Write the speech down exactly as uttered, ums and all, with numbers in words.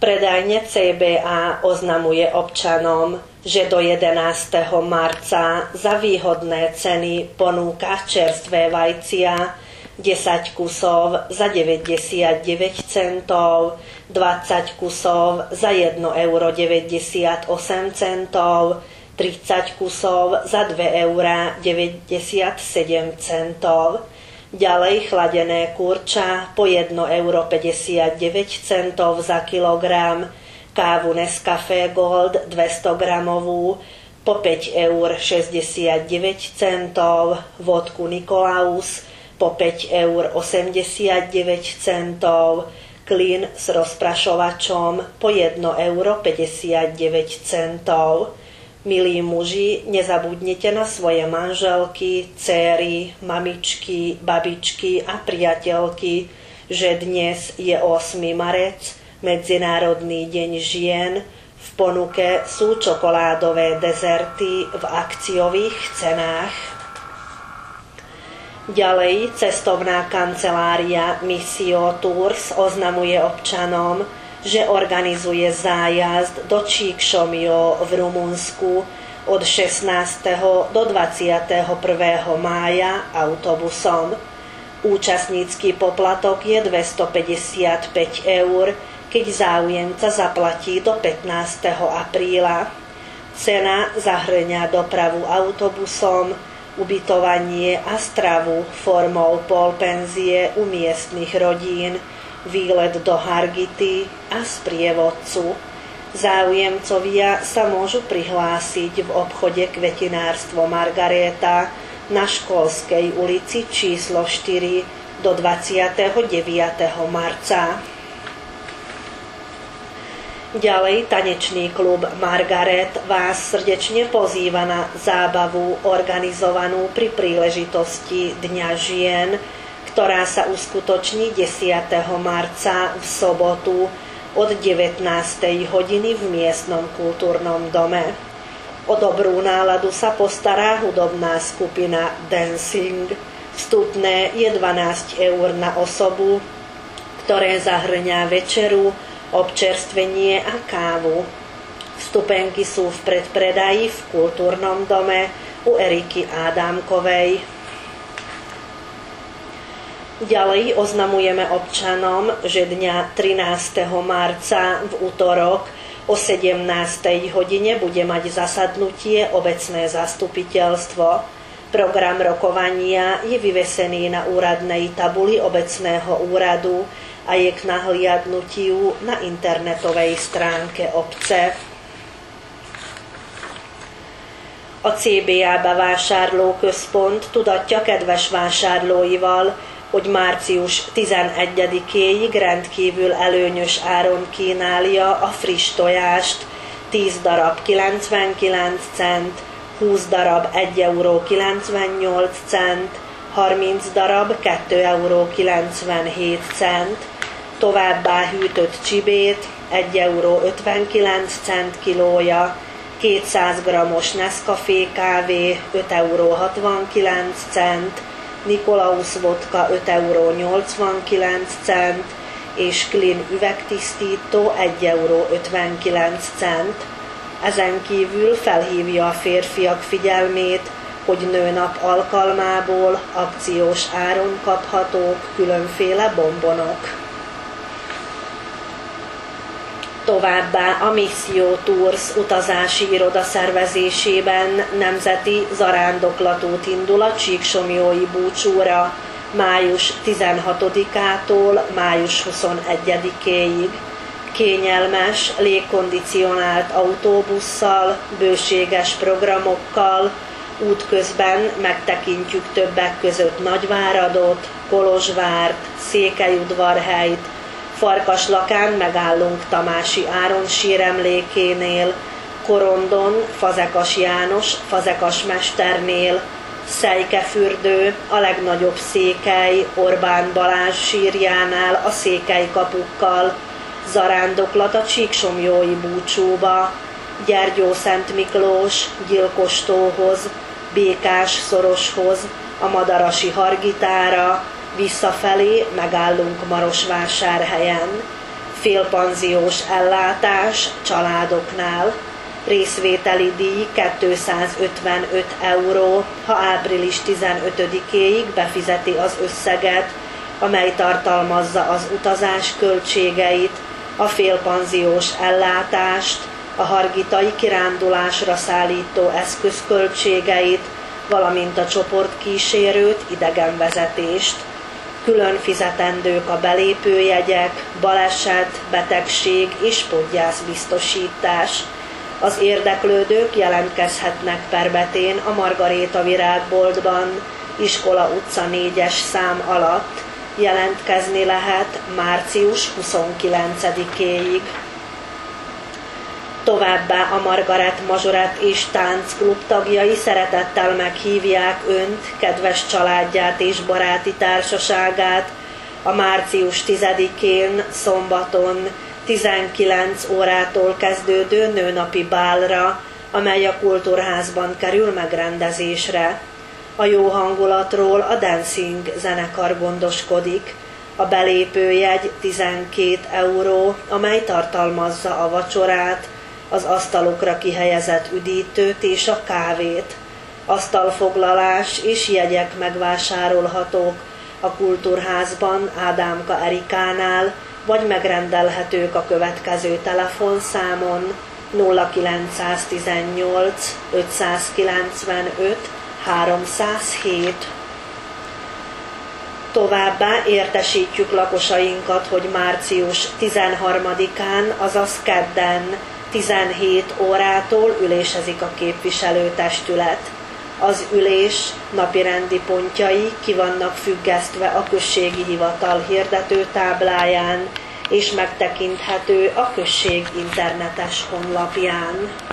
Predajne cé bé á oznamuje občanom, že do jedenásteho marca za výhodné ceny ponúka čerstvé vajcia desať kusov za deväťdesiatdeväť centov, dvadsať kusov za jedno euro deväťdesiatosem centov, tridsať kusov za dva eurá deväťdesiatsedem centov. Ďalej chladené kurča po jedno euro päťdesiatdeväť centov za kilogram, kávu Nescafé Gold dvestogramovú po päť eur šesťdesiatdeväť centov, vodku Nikolaus po päť eur osemdesiatdeväť centov, klin s rozprašovačom po jedno euro päťdesiatdeväť centov. Milí muži, nezabudnite na svoje manželky, céry, mamičky, babičky a priateľky, že dnes je ôsmy marec, Medzinárodný deň žien. V ponuke sú čokoládové dezerty v akciových cenách. Ďalej cestovná kancelária Missio Tours oznamuje občanom, že organizuje zájazd do Csíksomlyó v Rumunsku od šestnásteho do dvadsiateho prvého mája autobusom. Účastnícky poplatok je dvestopäťdesiatpäť eur, keď záujemca zaplatí do pätnásteho apríla. Cena zahŕňa dopravu autobusom, ubytovanie a stravu formou polpenzie u miestnych rodín, výlet do Hargity a sprievodcu. Záujemcovia sa môžu prihlásiť v obchode Kvetinárstvo Margaréta na Školskej ulici číslo štyri do dvadsiateho deviateho marca. Ďalej tanečný klub Margaret vás srdečne pozýva na zábavu organizovanú pri príležitosti Dňa žien, ktorá sa uskutoční desiateho marca v sobotu od devätnástej hodiny v miestnom kultúrnom dome. O dobrú náladu sa postará hudobná skupina Dancing. Vstupné je dvanásť eur na osobu, ktoré zahŕňa večeru, občerstvenie a kávu. Vstupenky sú v predpredaji v kultúrnom dome u Eriky Ádámkovej. Ďalej oznamujeme občanom, že dňa trinásteho marca v utorok o sedemnástej hodine bude mať zasadnutie obecné zastupiteľstvo. Program rokovania je vyvesený na úradnej tabuli obecného úradu a je k nahliadnutiu na internetovej stránke obce. A cé bé á-ba vásárlóközpont tudatja kedves vásárlóival, hogy március tizenegyedikéig rendkívül előnyös áron kínálja a friss tojást, tíz darab kilencvenkilenc cent, húsz darab egy euró kilencvennyolc cent, harminc darab kettő euró kilencvenhét cent, továbbá hűtött csibét egy euró ötvenkilenc cent kilója, kétszáz grammos Nescafé kávé öt euró hatvankilenc cent, Nikolaus vodka öt euró nyolcvankilenc cent, és Klin üvegtisztító egy euró ötvenkilenc cent. Ezen kívül felhívja a férfiak figyelmét, hogy nőnap alkalmából akciós áron kaphatók különféle bombonok. Továbbá a Missio Tours utazási iroda szervezésében nemzeti zarándoklatút indul a csíksomlyói búcsúra május tizenhatodikától május huszonegyedikéig. Kényelmes, légkondicionált autóbusszal, bőséges programokkal, útközben megtekintjük többek között Nagyváradot, Kolozsvárt, Székelyudvarhelyt, Farkaslakán megállunk Tamási Áron síremlékénél, Korondon Fazekas János Fazekas mesternél, Szejkefürdő a legnagyobb székely Orbán Balázs sírjánál a székelykapukkal, zarándoklat a csíksomlyói búcsúba, Gyergyószent Miklós Gyilkostóhoz, Békás szoroshoz, a Madarasi Hargitára, visszafelé megállunk Marosvásárhelyen. félpanziós ellátás családoknál. Részvételi díj kétszázötvenöt euró, ha április tizenötödikéig befizeti az összeget, amely tartalmazza az utazás költségeit, a félpanziós ellátást, a hargitai kirándulásra szállító eszköz költségeit, valamint a csoportkísérőt, idegenvezetést. Külön fizetendők a belépőjegyek, baleset, betegség és podgyászbiztosítás. Az érdeklődők jelentkezhetnek Perbetén a Margaréta Virágboltban, Iskola utca négyes szám alatt. Jelentkezni lehet március huszonkilencedikéig. Továbbá a Margaret Mazsoret és Táncklub tagjai szeretettel meghívják Önt, kedves családját és baráti társaságát a március tizedikén szombaton tizenkilenc órától kezdődő nőnapi bálra, amely a Kultúrházban kerül megrendezésre. A jó hangulatról a Dancing zenekar gondoskodik. A belépőjegy tizenkét euró, amely tartalmazza a vacsorát, az asztalokra kihelyezett üdítőt és a kávét. Asztalfoglalás és jegyek megvásárolhatók a Kultúrházban Ádámka Erikánál, vagy megrendelhetők a következő telefonszámon nulla kilencszáztizennyolc ötszázkilencvenöt háromszázhét. Továbbá értesítjük lakosainkat, hogy március tizenharmadikán, azaz kedden tizenhét órától ülésezik a képviselőtestület. Az ülés napirendi pontjai ki vannak függesztve a községi hivatal hirdetőtábláján, és megtekinthető a község internetes honlapján.